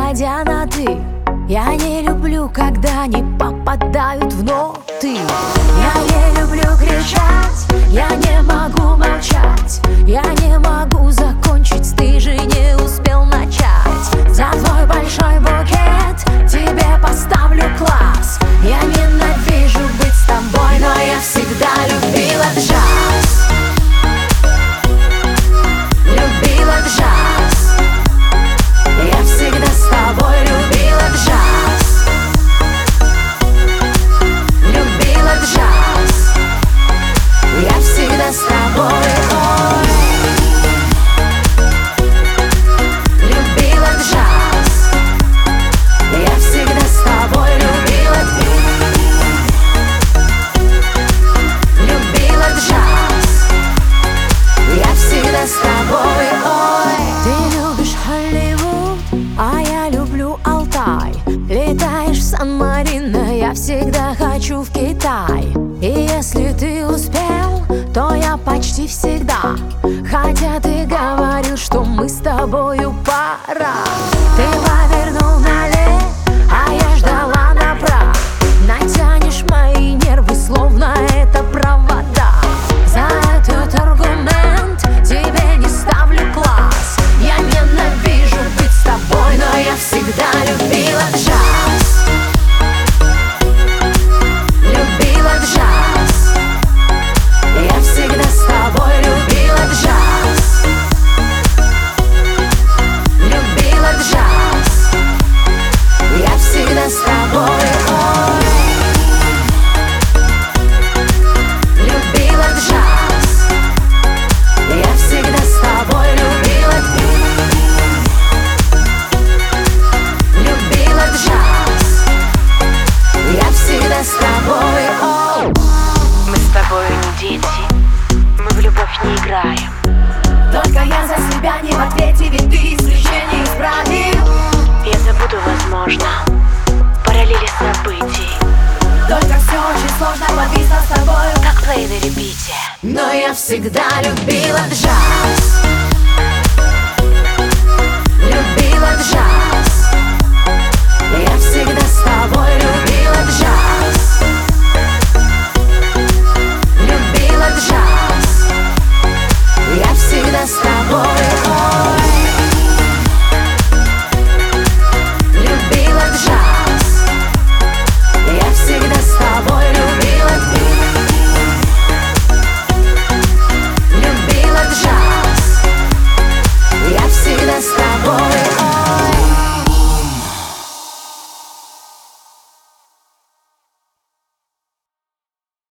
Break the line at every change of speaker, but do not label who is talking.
переходя на «ты». Я не люблю, когда не попадают в ноты. Я не люблю кричать, я не могу молчать. Я не могу закончить, ты же не успел начать. За твой большой букет тебе поставлю класс. Я ненавижу быть с тобой, но я всегда любила джаз. Любила джаз. Я всегда с тобой любила джаз. Любила джаз. Я всегда с тобой, ой. Любила джаз. Я всегда с тобой любила. Любила джаз. Я всегда с тобой, ой. Ты любишь Холливуд, а я люблю Алтай. Летаешь в Сан-Марино, я всегда хочу в Китай. И если ты успел, то я почти всегда. Хотя ты говорил, что мы с тобою пара. Ты повернул налево, а я ждала направо. Натянешь мои нервы, словно это провода. За этот аргумент тебе не ставлю класс. Я ненавижу быть с тобой, но я всегда любила джаз. Любила джаз. Я всегда с тобой любила джаз. Любила джаз. Я всегда с тобой, ой. Любила джаз. Я всегда с тобой любила. Любила джаз. Я всегда с тобой, ой.
Мы с тобой не дети, мы в любовь не играем.
Только я за себя не в ответе, ведь ты исключение исправил.
Я забуду, возможно, параллели событий.
Только все очень сложно, повисло с тобой,
как плей на репите.
но я всегда любила джаз.